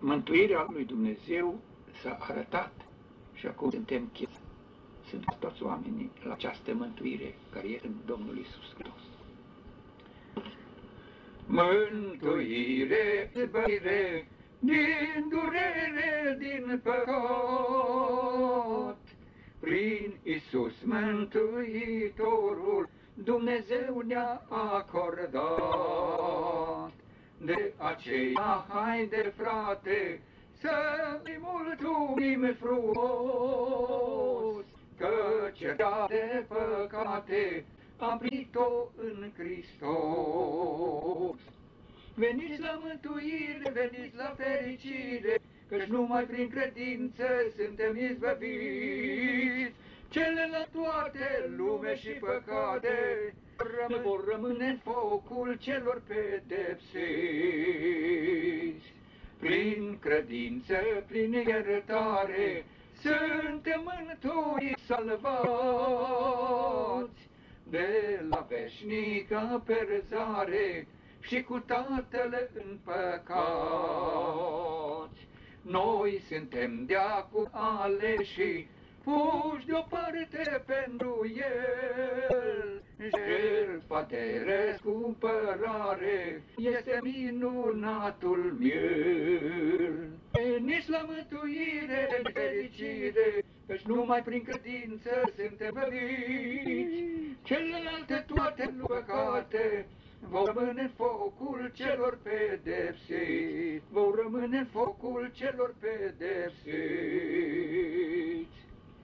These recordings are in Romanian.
Mântuirea lui Dumnezeu s-a arătat și acum suntem chemați. Sunt toți oamenii la această mântuire care e în Domnul Iisus Hristos. Mântuire, izbăvire din durere, din păcat, prin Iisus Mântuitorul Dumnezeu ne-a acordat. De aceea, haide, frate, să-i mulțumim frumos, căci cea de păcate am primit-o în Hristos. Veniți la mântuire, veniți la fericire, căci numai prin credință suntem izbăviți. Cele la toate lume și păcate vor rămâne în focul celor pedepsiți. Prin credință, prin iertare, suntem mântuiți, salvați de la veșnică perzare și cu Tatăl în păcat. Noi suntem de-acum aleși, puși deoparte pentru El. Jertfa de răscumpărare este minunatul miel. Veniți la mântuire, fericire, căci numai prin credință suntem văviți. Celelalte toate păcate vor rămâne în focul celor pedepsiți. Vor rămâne în focul celor pedepsiți.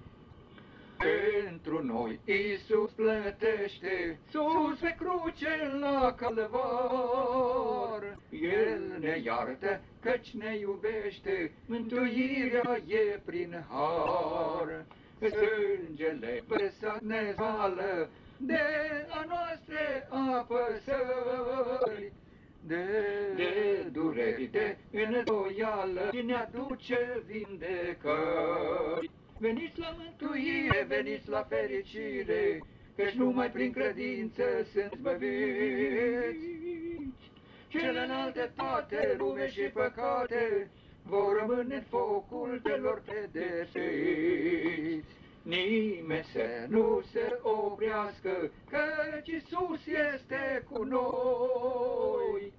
Pentru noi Iisus plătește sus pe cruce la calvar. El ne iartă căci ne iubește, mântuirea e prin har. Sângele vărsat ne zbală de a noastre apăsări, de dureri, de îndoială și ne aduce vindecări. Veniți la mântuire, veniți la fericire, căci numai prin credință sunt zbăviți. Celelalte toate lume și păcate vor rămâne în focul celor pedepsiți. Nimeni să nu se oprească, căci Iisus este cu noi.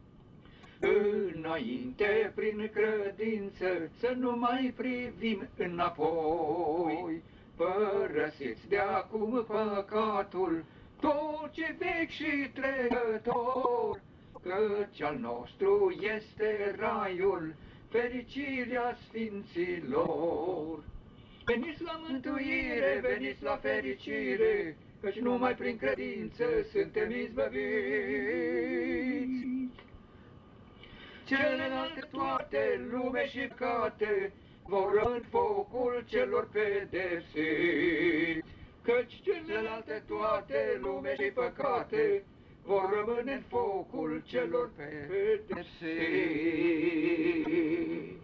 Înainte, prin credință, să nu mai privim înapoi. Părăsiți de acum păcatul, tot ce vechi și trecător, căci al nostru este raiul, fericirea sfinților. Veniți la mântuire, veniți la fericire, căci numai prin credință suntem izbăviți. Celelalte toate lume și păcate vor rămâne în focul celor pedepsiți, căci celelalte toate lume și păcate vor rămâne în focul celor pedepsiți.